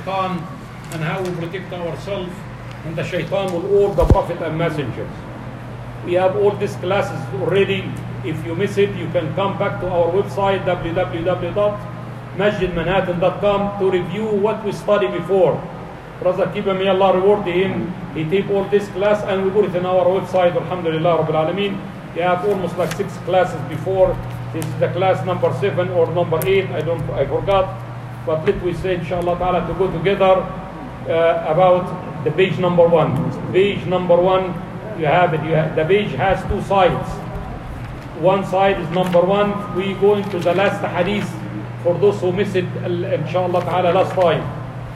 shaitan and how we protect ourselves, and the shaitan will all the prophet and messengers. We have all these classes already. If you miss it, you can come back to our website www.masjidmanhattan.com to review what we studied before. Brother Kiba, may Allah reward him. He take all this class and we put it in our website. Alhamdulillah Rabbil Alameen. We have almost like 6 classes before. This is the class number 7 or number 8. I forgot. But let we say, inshallah ta'ala, to go together about the page number 1. Page number 1, you have it. The page has 2 sides. One side is number 1. We go into the last hadith for those who miss it, inshallah ta'ala, last time.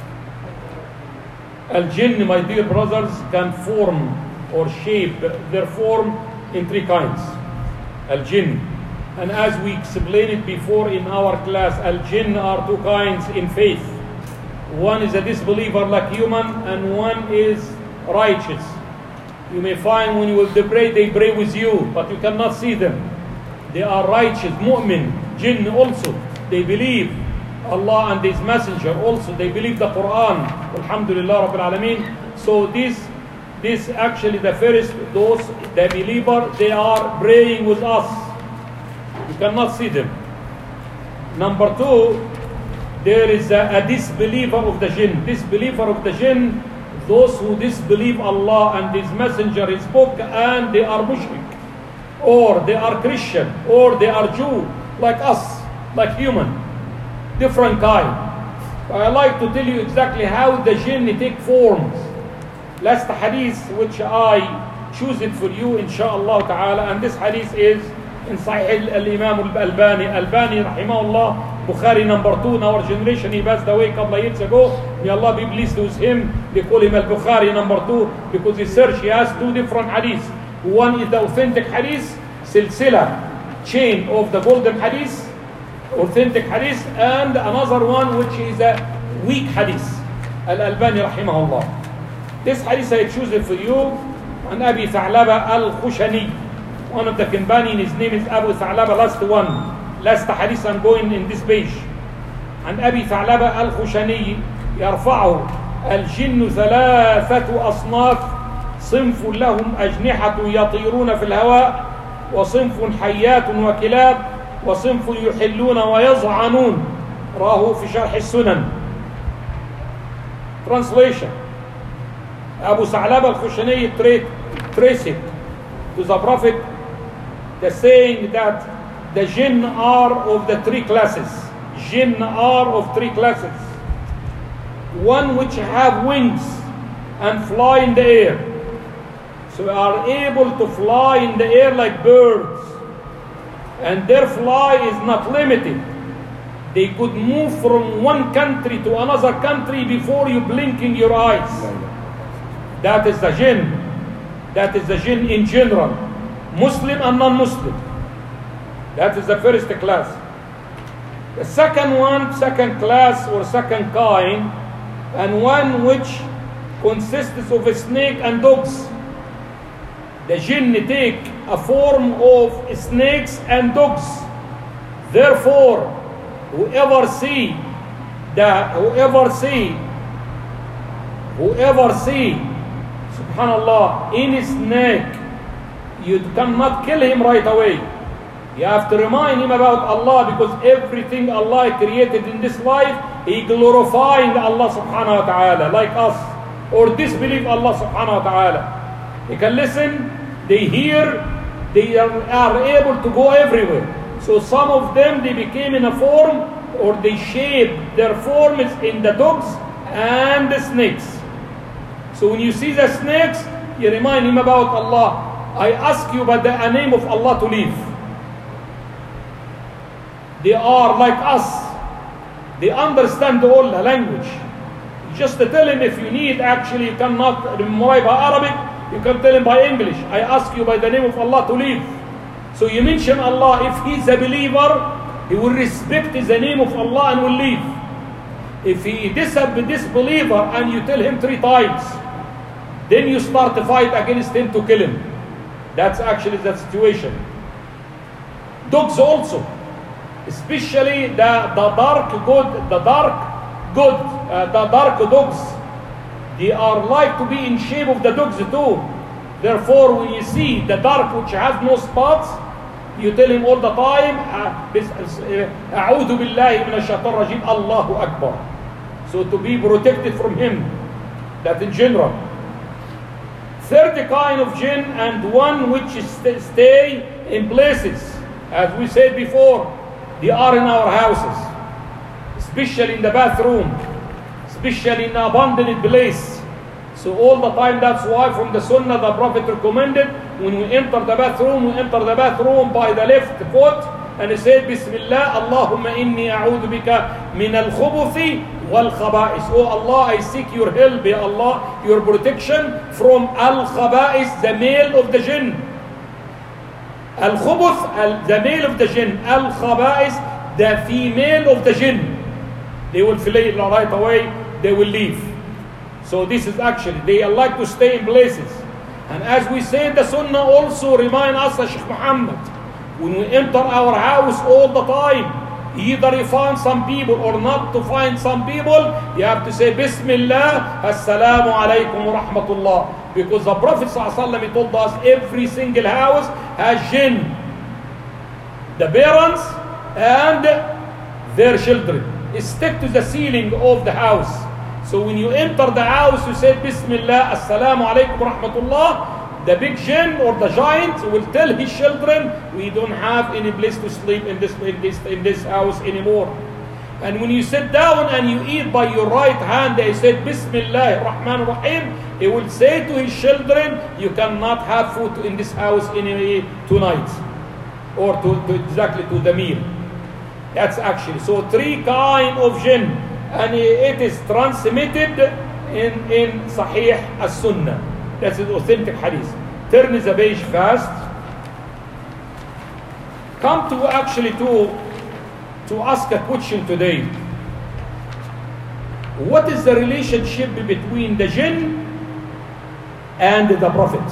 Al-Jinn, my dear brothers, can form or shape their form in 3 kinds. Al-Jinn. And as we explained it before in our class, Al-Jinn are 2 kinds in faith. One is a disbeliever like human, and one is righteous. You may find when you will pray, they pray with you, but you cannot see them. They are righteous, mu'min, jinn also. They believe Allah and His Messenger also. They believe the Quran. Alhamdulillah Rabbil Alameen. So this actually the first, those, the believer, they are praying with us. You cannot see them. Number 2, there is a disbeliever of the jinn. Disbeliever of the jinn, those who disbelieve Allah and His Messenger, His book, and they are mushrik, or they are Christian, or they are Jew, like us, like human, different kind. I like to tell you exactly how the jinn take forms. Last hadith which I choose it for you, inshallah ta'ala, and this hadith is in Sahih al-Imam al-Albani. Albani, rahimahullah, Bukhari number 2 in our generation. He passed away a couple of years ago. May Allah be pleased with him. They call him al-Bukhari number 2 because he searched, he has 2 different hadiths. One is the authentic hadith, silsila, chain of the golden hadith, authentic hadith, and another one which is a weak hadith. Al-Albani rahimahullah. This hadith I choose it for you. And Abi Tha'laba al-Khushani, one of the companions, his name is Abu Tha'laba, last hadith I'm going in this page. And Abi Tha'laba al-Khushani يرفعه الجن 3 أصناف صنف لهم أجنحة يطيرون في الهواء وصنف حيات وكلاب وصنف يحلون ويظعنون. راه في شرح السنن. Translation: Abu Tha'laba al-Khushani traced it to the Prophet, the saying that the jinn are of the 3 classes. Jinn are of 3 classes. One which have wings and fly in the air. So are able to fly in the air like birds. And their fly is not limited. They could move from one country to another country before you blinking your eyes. That is the jinn. That is the jinn in general. Muslim and non-Muslim. That is the first class. The second one, second class or second kind, and one which consists of a snake and dogs. The jinn take a form of snakes and dogs. Therefore, whoever see, subhanallah, any snake, you cannot kill him right away. You have to remind him about Allah, because everything Allah created in this life, He glorifying Allah subhanahu wa ta'ala, like us, or disbelieve Allah subhanahu wa ta'ala. They can listen, they hear, they are able to go everywhere. So some of them, they became in a form, or they shaped their form is in the dogs and the snakes. So when you see the snakes, you remind him about Allah. I ask you by the name of Allah to leave. They are like us. They understand all the language. Just to tell him, if you need, actually you cannot memorize by Arabic, you can tell him by English. I ask you by the name of Allah to leave. So you mention Allah. If he's a believer, he will respect the name of Allah and will leave. If he is a disbeliever and you tell him 3 times, then you start to fight against him to kill him. That's actually the situation. Dogs also, especially the dark good, the dark dogs, they are like to be in shape of the dogs too. Therefore, when you see the dark which has no spots, you tell him all the time, أعوذ بالله من الشيطان الرجيم, Allahu Akbar. So to be protected from him, that in general. Third kind of jinn, and one which stay in places, as we said before, they are in our houses, especially in the bathroom, especially in an abandoned place. So all the time, that's why from the Sunnah the Prophet recommended, when we enter the bathroom by the left foot, and he said, Bismillah, Allahumma inni a'udhu bika min al-khubuthi wal-khaba'is. Oh Allah, I seek your help, Ya Allah, your protection from al-khaba'is, the male of the jinn. Al-khubuth, the male of the jinn. Al-khaba'is, the female of the jinn. They will flee right away, they will leave. So this is actually, they like to stay in places. And as we say, the Sunnah also remind us, Shaykh Muhammad, when we enter our house all the time, either you find some people or not to find some people, you have to say Bismillah, Assalamu alaikum wa rahmatullah. Because the Prophet ﷺ told us every single house has jinn, the parents and their children. Stick to the ceiling of the house. So when you enter the house, you say Bismillah, Assalamu alaikum wa rahmatullah. The big jinn or the giant will tell his children, we don't have any place to sleep in this house anymore. And when you sit down and you eat by your right hand, they said Bismillah ar-Rahman ar-Rahim, he will say to his children, you cannot have food in this house tonight, or exactly to the meal. That's actually, so three kind of jinn, and it is transmitted in Sahih as-Sunnah. That's an authentic hadith. Turn the page fast. Come to actually to ask a question today. What is the relationship between the jinn and the prophets?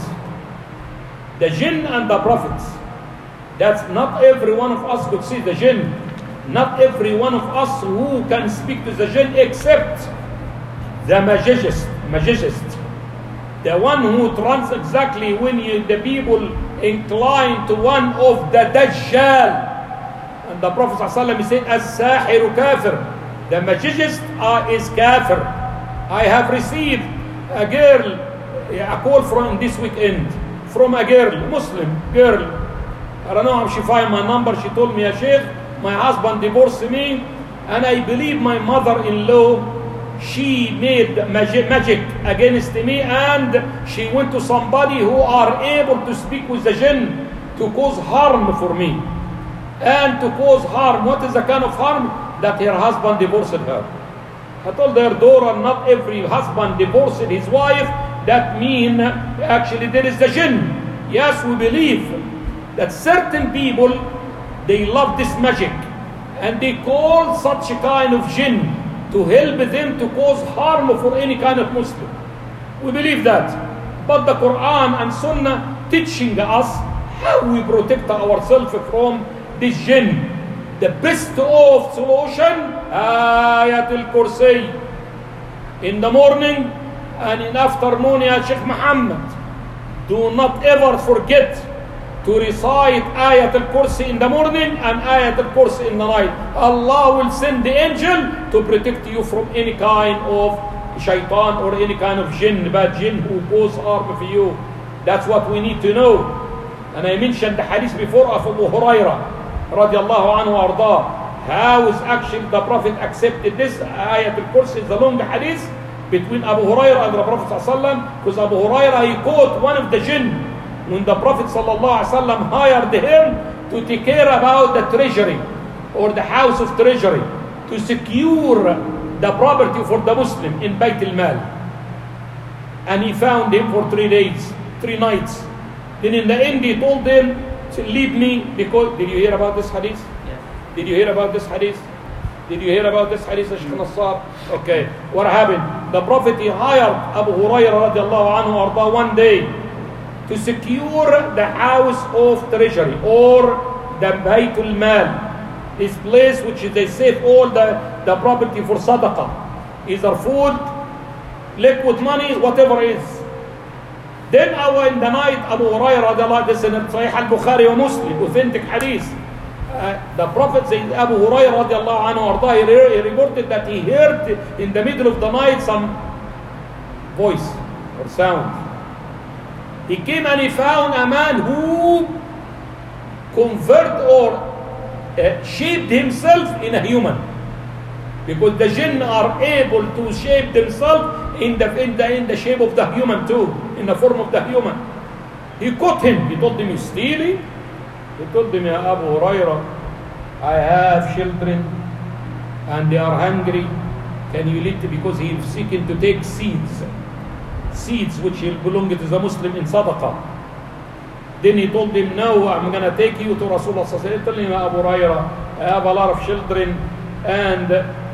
The jinn and the prophets. That's not every one of us could see the jinn. Not every one of us who can speak to the jinn except the magicist. The one who trans exactly when the people incline to one of the Dajjal. And the Prophet ﷺ said, As-sahiru kafir. The magicist is kafir. I have received a call from this weekend from a girl, Muslim girl. I don't know how she found my number. She told me, Ya Sheikh, my husband divorced me, and I believe my mother-in-law, she made magic against me, and she went to somebody who are able to speak with the jinn to cause harm for me. And to cause harm, what is the kind of harm? That her husband divorced her. I told her daughter, not every husband divorced his wife. That mean actually there is the jinn. Yes, we believe that certain people, they love this magic, and they call such a kind of jinn to help them to cause harm for any kind of Muslim. We believe that. But the Quran and Sunnah teaching us how we protect ourselves from this jinn. The best of solution, Ayatul Kursi. In the morning and in afternoon, Ya Sheikh Muhammad, do not ever forget to recite Ayatul Kursi in the morning and Ayatul Kursi in the night. Allah will send the angel to protect you from any kind of shaitan or any kind of jinn, bad jinn who cause harm for you. That's what we need to know. And I mentioned the hadith before of Abu Hurairah radiallahu anhu arda. How is actually the Prophet accepted this? Ayatul Kursi is the long hadith between Abu Hurairah and the Prophet ﷺ, because Abu Hurairah, he caught one of the jinn when the Prophet ﷺ hired him to take care about the treasury or the house of treasury, to secure the property for the Muslim in Bayt al-Mal. And he found him for 3 days, 3 nights. Then in the end he told him, leave me, because, did you hear about this hadith? Yeah. Did you hear about this hadith? Did you hear about this hadith, Shaykh Nassar? Okay, what happened? The Prophet, he hired Abu Hurairah radiallahu anhu arda one day to secure the house of treasury or the Baytul Mal, this place which they save all the property for sadaqah. either food, liquid money, whatever it is. Then in the night, Abu Hurairah, this is in Sahih al-Bukhari wa Muslim, authentic hadith. The Prophet said, Abu Hurairah radiallahu anhu, he reported that he heard in the middle of the night some voice or sound. He came and he found a man who converted or shaped himself in a human. Because the jinn are able to shape themselves in the shape of the human too, in the form of the human. He caught him. He told him, "You stealing?" He told him, "Ya Abu Hurairah, I have children and they are hungry. Can you lead?" Because he is seeking to take seeds which belong to the Muslim in sadaqah. Then he told him, "No, I'm going to take you to Rasulullah sallallahu alaihi wasallam." Tell him, "Ya Abu Hurairah, I have a lot of children and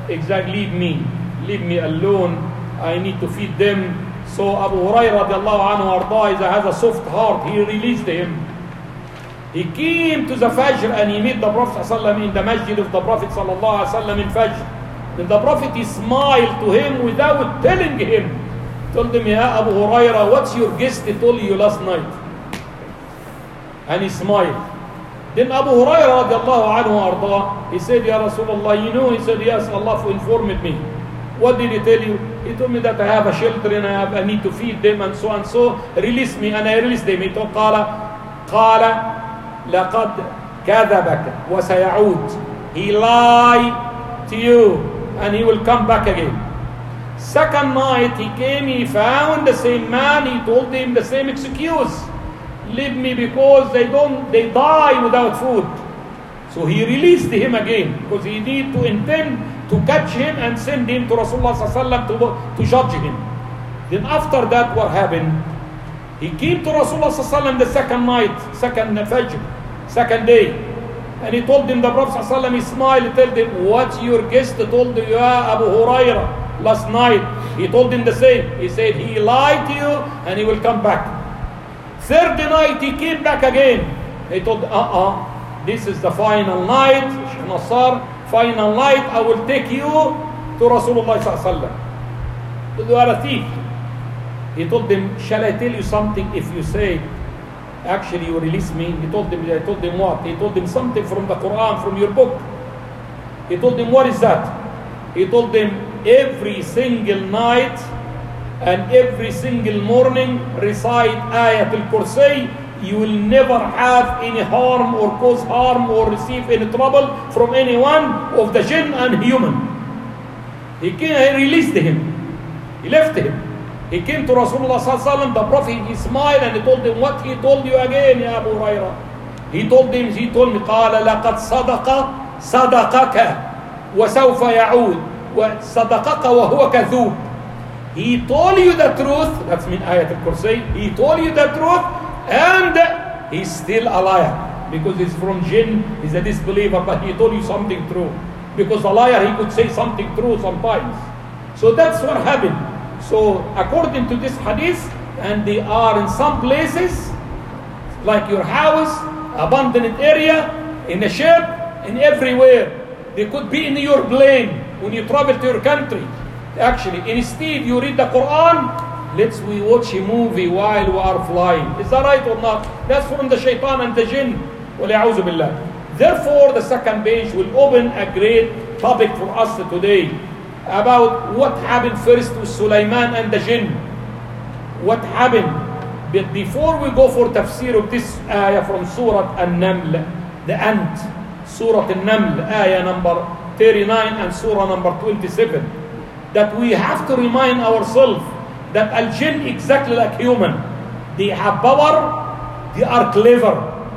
leave me alone. I need to feed them." So Abu Hurairah radiallahu anhu has a soft heart. He released him. He came to the Fajr and he met the Prophet ﷺ in the masjid of the Prophet ﷺ in Fajr. Then the Prophet, he smiled to him without telling him. Told him, "Ya Abu Hurairah, what's your guest told you last night?" And he smiled. Then Abu Hurairah radiallahu anhu, he said, "Ya Rasulullah, you know?" He said, "Yes, Allah informed me." "What did he tell you?" He told me that I have a children, I need to feed them and so and so. Release me, and I released them. He told, قال لقد كذبك وسيعود. He lied to you and he will come back again. Second night he came, he found the same man, he told him the same excuse. "Leave me because they die without food." So he released him again because he need to intend to catch him and send him to Rasulullah sallallahu alaihi wasallam to judge him. Then after that, what happened? He came to Rasulullah sallallahu alaihi wasallam the second night, second Fajr, second day, and he told him, the Prophet sallallahu alaihi wasallam, he smiled, he told him, "What your guest told you, Ya Abu Hurairah, last night?" He told him the same. He said he lied to you and he will come back. Third night he came back again. He told, this is the final night, Nasar, final night, I will take you to Rasulullah sallallahu alaihi wasallam. You are a thief. He told them, "Shall I tell you something? If you say, actually you release me." I told them what? He told them something from the Quran, from your book. He told them, "What is that?" He told them, "Every single night and every single morning recite Ayatul Kursi. You will never have any harm or cause harm or receive any trouble from anyone of the jinn and human." He released him. He left him. He came to Rasulullah sallallahu alaihi wasallam. The Prophet, he smiled and he told him, "What he told you again, Ya Abu Hurairah?" He told me, قال لقد صدقك وسوف يعود وصدقك وهو كذوب. He told you the truth. That's mean Ayat al-Kursi. He told you the truth and he's still a liar because he's from jinn. He's a disbeliever, but he told you something true. Because a liar, he could say something true sometimes. So that's what happened. So according to this hadith, and they are in some places, like your house, abandoned area, in a ship, in everywhere. They could be in your plane when you travel to your country. Actually, instead you read the Quran, we watch a movie while we are flying. Is that right or not? That's from the shaitan and the jinn. وَلِعَوْذُ بِاللَّهِ. Therefore, the second page will open a great topic for us today about what happened first with Sulaiman and the jinn. What happened? But before we go for tafsir of this ayah from Surah An-Naml, the ant, Surah An-Naml, ayah number 39 and Surah number 27, that we have to remind ourselves that al-jinn exactly like human. They have power, they are clever.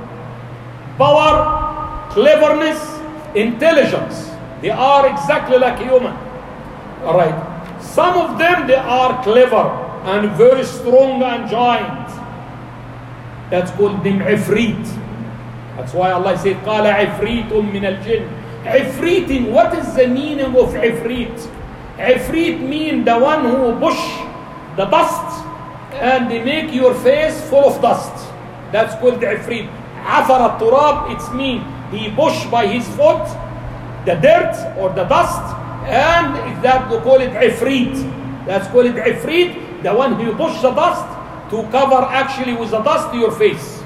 Power, cleverness, intelligence. They are exactly like human. Alright. Some of them, they are clever and very strong and giant. That's called them ifrit. That's why Allah said, قَالَ عِفْرِيتٌ مِّنَ الْجِنِّ. Ifritin, what is the meaning of ifrit? Ifrit means the one who push the dust and they make your face full of dust. That's called ifrit. عَفَرَ التُّرَابِ, it's mean he push by his foot the dirt or the dust and that we call it ifrit. That's called ifrit, the one who push the dust to cover actually with the dust your face.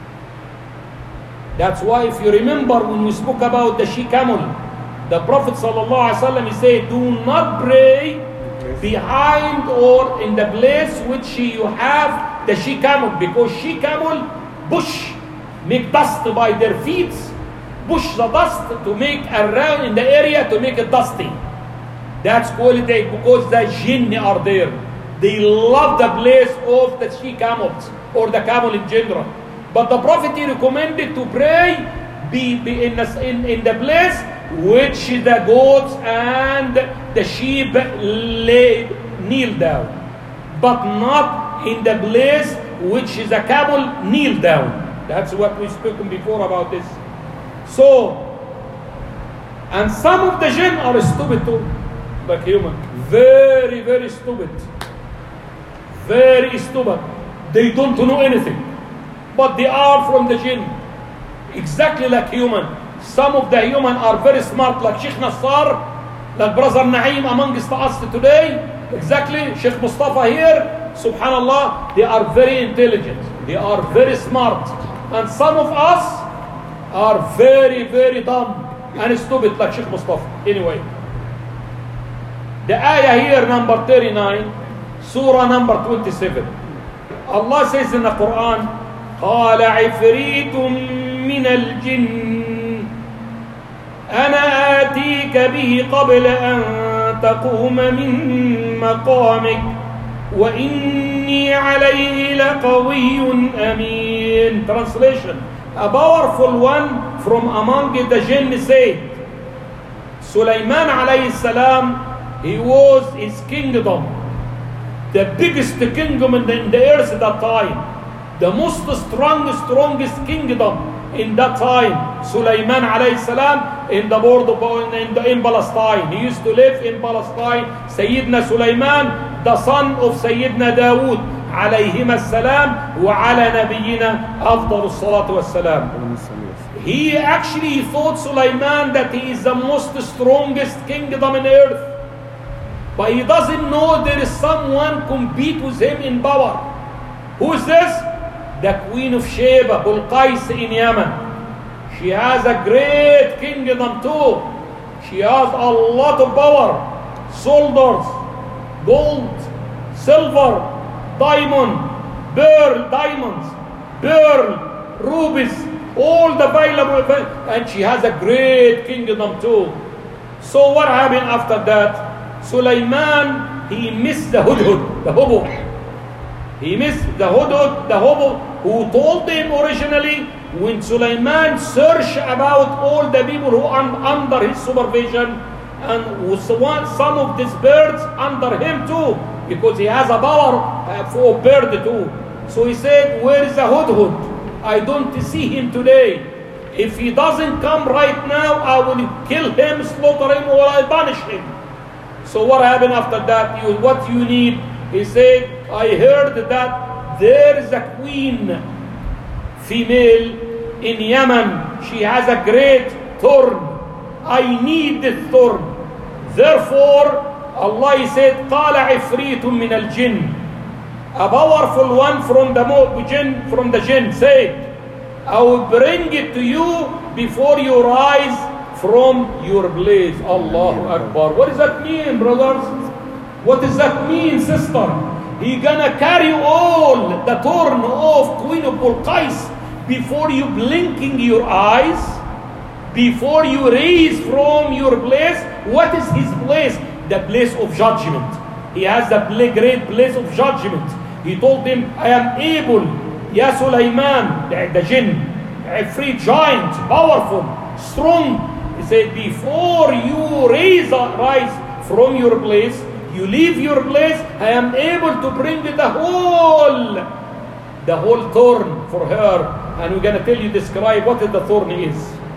That's why if you remember when we spoke about the she-camel, the Prophet ﷺ, he said, do not pray behind or in the place which you have the she-camel, because she-camel push, make dust by their feet, push the dust to make around in the area to make it dusty. That's called because the jinn are there. They love the place of the she-camels or the camel in general. But the Prophet recommended to pray be in the place which the goats and the sheep kneel down, but not in the place which the camel kneel down. That's what we've spoken before about this. So, and some of the jinn are stupid too, like human. Very, very stupid. Very stupid. They don't know anything. But they are from the jinn. Exactly like human. Some of the human are very smart, like Sheikh Nassar, like Brother Naeem amongst us today. Exactly, Sheikh Mustafa here. Subhanallah, they are very intelligent. They are very smart. And some of us are very, very dumb and stupid, like Sheikh Mustafa. Anyway, the ayah here, number 39, surah number 27. Allah says in the Quran, قال عفريت من الجن أنا آتيك به قبل أن تقوم من مقامك وإني عليه لقوي أمين. Translation: a powerful one from among the jinn said, Sulaiman alayhi salam, he was his kingdom, the biggest kingdom in the earth at that time, the most strongest kingdom in that time. Sulaiman alayhi salam in the border in Palestine. He used to live in Palestine. Sayyidina Sulaiman, the son of Sayyidina Dawood alayhima salam, wa ala nabiyyina afdal salatu wassalam. He actually thought Sulaiman that he is the most strongest kingdom in earth, but he doesn't know there is someone compete with him in power. Who is this? The Queen of Sheba, Bulqais in Yemen. She has a great kingdom too. She has a lot of power. Soldiers, gold, silver, diamonds, pearl, rubies, all the available, and she has a great kingdom too. So what happened after that? Sulaiman, he missed the hudhud, the hobo. He missed the hudhud, the hobo, who told him originally when Sulaiman searched about all the people who are under his supervision, and some of these birds under him too, because he has a power for bird too. So he said, where is the hudhud? I don't see him today. If he doesn't come right now, I will kill him, slaughter him, or I punish him. So what happened after that? What you need? He said, I heard that there is a queen, female in Yemen. She has a great thorn. I need this thorn. Therefore, Allah said, قال عفريت من الجن. A powerful one from the jinn said, I will bring it to you before you rise from your place. Allahu Akbar. What does that mean, brothers? What does that mean, sister? He gonna carry all the thorn of Queen of Bulqais before you blinking your eyes, before you raise from your place. What is his place? The place of judgment. He has the great place of judgment. He told him, I am able, Ya Sulaiman, the jinn, a free giant, powerful, strong. He said, before you rise from your place, you leave your place, I am able to bring the whole thorn for her. And we're going to tell you, describe what the thorn is.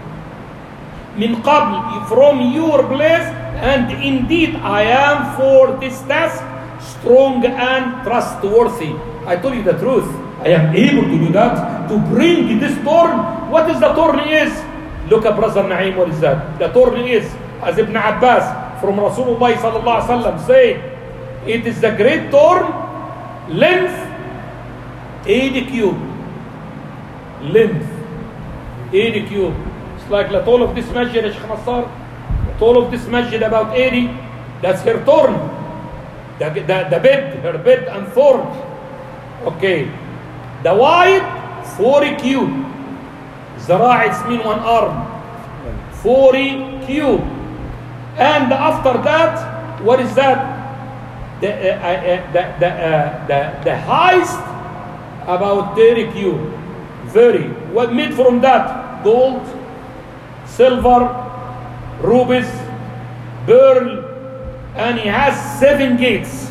Min qabl, from your place, and indeed I am for this task strong and trustworthy. I told you the truth. I am able to do that, to bring this thorn. What is the thorn is? Look at Brother Naeem, what is that? The thorn is, as Ibn Abbas from Rasulullah sallallahu alaihi wasallam said, it is the great thorn, length 80 cube. Length 80 cube. It's like the tall of this masjid, Sheikh Nassar. Tall of this masjid about 80. That's her thorn. The bed, her bed and thorn. Okay. The wide 40 cube. Zara' it's mean one arm. 40 cube. And after that, what is that? The highest about 30 cube. Very. What made from that? Gold, silver, rubies, pearl, and he has 7 gates.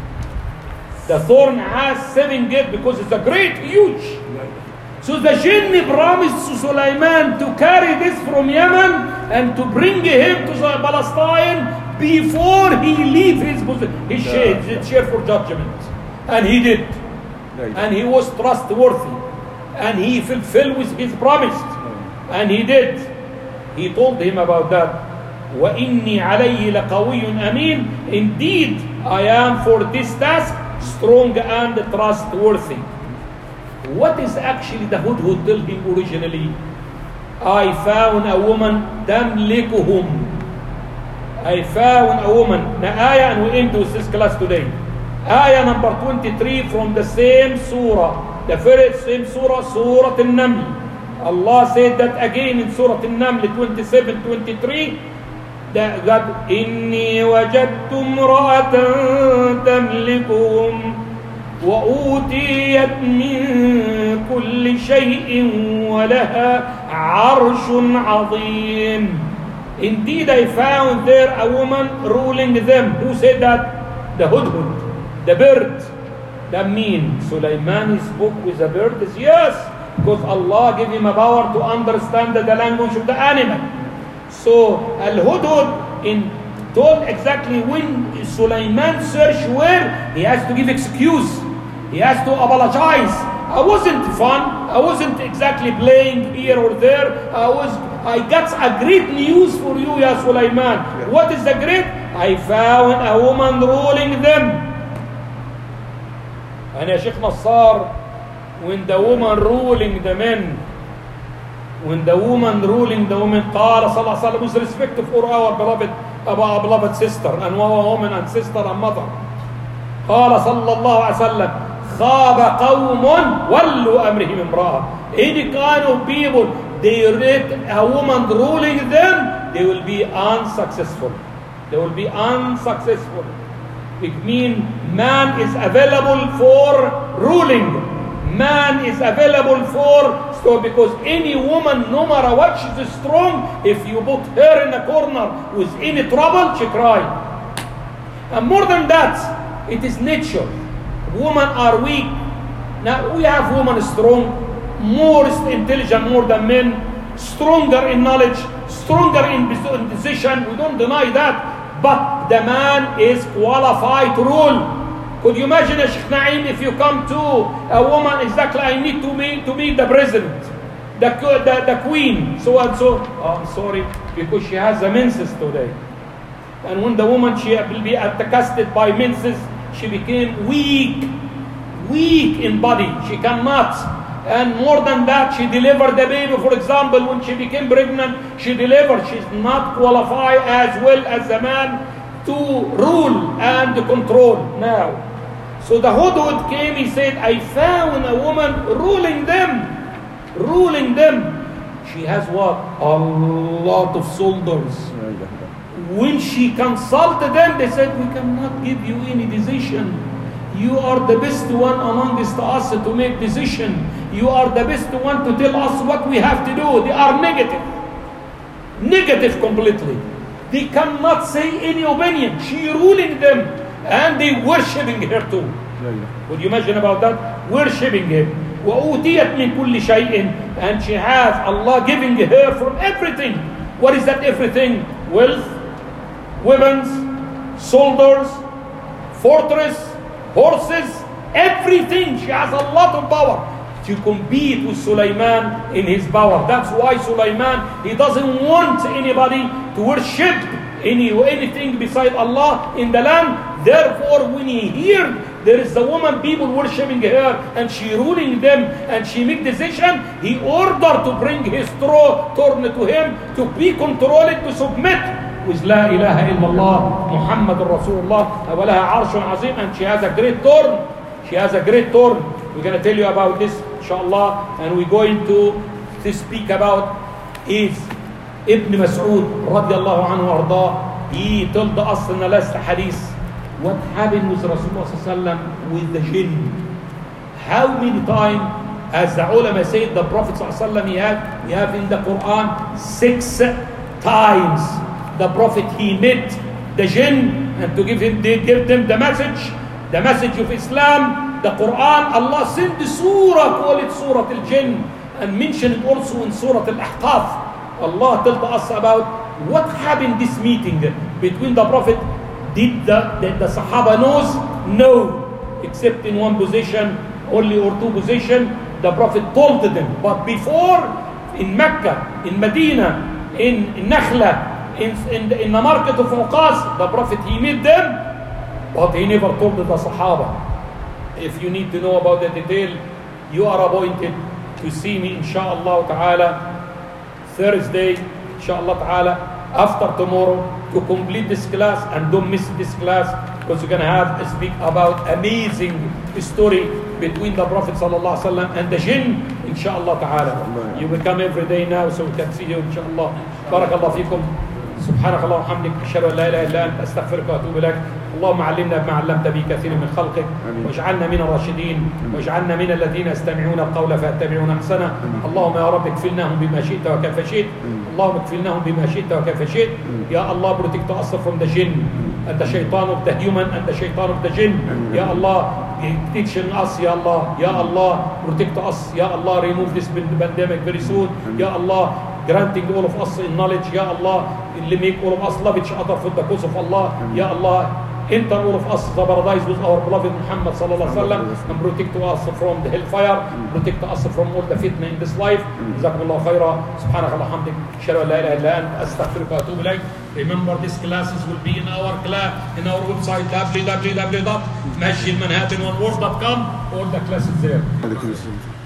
The thorn has 7 gates because it's a great, huge. So the jinn promised to Sulaiman to carry this from Yemen and to bring him to Palestine before he leave his chair for judgment. And he did. And he was trustworthy. And he fulfilled with his promise. And he did. He told him about that. وَإِنِّي عَلَيْهِ لَقَوِيٌّ أَمِينٌ. Indeed, I am for this task strong and trustworthy. What is actually the hudhud told him originally? I found a woman تملكهم. I found a woman. Ayah, and we end with this class today. Ayah number 23 from the same surah. The very same surah, Surah Al-Naml. Allah said that again in Surah Al-Naml 27-23. That إِنِّي وَجَدْتُ امْرَأَةً تَمْلِكُهُمْ وَأُوتِيَتْ مِنْ كُلِّ شَيْءٍ وَلَهَا عَرْشٌ عَظِيمٌ. Indeed, I found there a woman ruling them. Who said that? The hudhud, the bird. That means Sulaiman spoke with the bird? Yes, because Allah gave him a power to understand the language of the animal. So Al-Hudhud told exactly when Sulaiman searched where, he has to give excuse. He has to apologize. I wasn't fun. I wasn't exactly playing here or there. I got a great news for you, Ya Sulaiman. Yeah. What is the great? I found a woman ruling them. And Ya Sheikh Nassar, when the woman ruling the men, when the woman ruling the women, قال صلى الله عليه وسلم, with respect for our beloved sister and our woman and sister and mother, قال صلى الله عليه وسلم, خاب قوم ولوا أمرهم امرأة. Any kind of people, they read a woman ruling them, they will be unsuccessful. They will be unsuccessful. It means man is available for ruling. Man is available for, so because any woman, no matter what, she's strong. If you put her in a corner with any trouble, she cry. And more than that, it is nature. Women are weak. Now we have women strong, more intelligent more than men, stronger in knowledge, stronger in decision. We don't deny that. But the man is qualified to rule. Could you imagine, Sheikh Naeem, if you come to a woman, exactly, I need to meet the president, the queen, so and so. Oh, I'm sorry, because she has the menses today. And when the woman, she will be accosted by menses, she became weak in body. She cannot. And more than that, she delivered the baby. For example, when she became pregnant, she delivered. She's not qualified as well as the man to rule and to control now. So the Hudhud came, he said, I found a woman ruling them. She has what? A lot of soldiers. When she consulted them, they said, we cannot give you any decision. You are the best one amongst us to make decision. You are the best one to tell us what we have to do. They are negative completely. They cannot say any opinion. She ruling them, and they worshipping her too. Would you imagine about that? Worshipping him. وَأُوتِيَتْ مِنْ كُلِّ شَيْءٍ. And she has Allah giving her from everything. What is that everything? Wealth, weapons, soldiers, fortress, horses, everything. She has a lot of power to compete with Sulaiman in his power. That's why Sulaiman, he doesn't want anybody to worship anything beside Allah in the land. Therefore, when he heard there is a woman, people worshipping her, and she ruling them, and she make decision, he ordered to bring his turn to him, to be controlled, to submit with La ilaha illallah, Muhammad Rasulullah, وَلَهَا عَرْشٌ عَظِيمٌ, and she has a great turn. She has a great turn. We're going to tell you about this, inshallah, and we're going to speak about is Ibn Mas'ud, radiallahu anhu arda. He told us in the last hadith, what happened with Rasulullah sallallahu with the jinn. How many times, as the ulama said, the Prophet sallallahu we have in the Quran 6 times the Prophet he met the jinn and to give them the message of Islam, the Quran. Allah sent the surah, call it Surah al-Jinn, and mentioned it also in Surah al-Ahqaf. Allah told us about what happened this meeting between the Prophet. Did the Sahaba knows? No, except in one position, only or two position, the Prophet told them. But before, in Mecca, in Medina, in Nakhla, in the market of Uqas, the Prophet he met them, but he never told the Sahaba. If you need to know about the detail, you are appointed to see me, inshallah ta'ala, Thursday, inshallah ta'ala, after tomorrow, to complete this class, and don't miss this class, because we're going to have to speak about amazing story between the Prophet sallallahu alaihi wasallam and the jinn, inshallah ta'ala. You will come every day now, so we can see you, inshallah. Barakallahu feekum. سبحانك اللهم وبحمدك أشهد أن لا إله إلا أنت أستغفرك وأتوب إليك. اللهم علمنا بما علمت به كثير من خلقك، واجعلنا من الراشدين، واجعلنا من الذين يستمعون القول فيتبعون أحسنه. اللهم يا رب اكفلناهم بما شئت وكيف شئت. اللهم اكفلناهم بما شئت وكيف شئت. يا الله protect us from the jinn and the shaitan of the human and the shaitan of the jinn. Ya Allah, teaching us, Ya Allah. Ya Allah, protect us. Ya Allah, remove this pandemic very soon. Ya Allah, granting all of us in knowledge. Ya Allah, make all of us love each other for the cause of Allah. Ya Allah, enter all of us the paradise with our beloved Muhammad sallallahu alaihi wasallam, and protect us from the hellfire, protect us from all the fitna in this life. Jazakumullah khaira. Subhanakallah hamdik. Ashhadu an la ilaha illa anta astaghfiruka wa atubu ilayk. Remember, these classes will be in our website www.masjidmanhattan1word.com. All the classes there.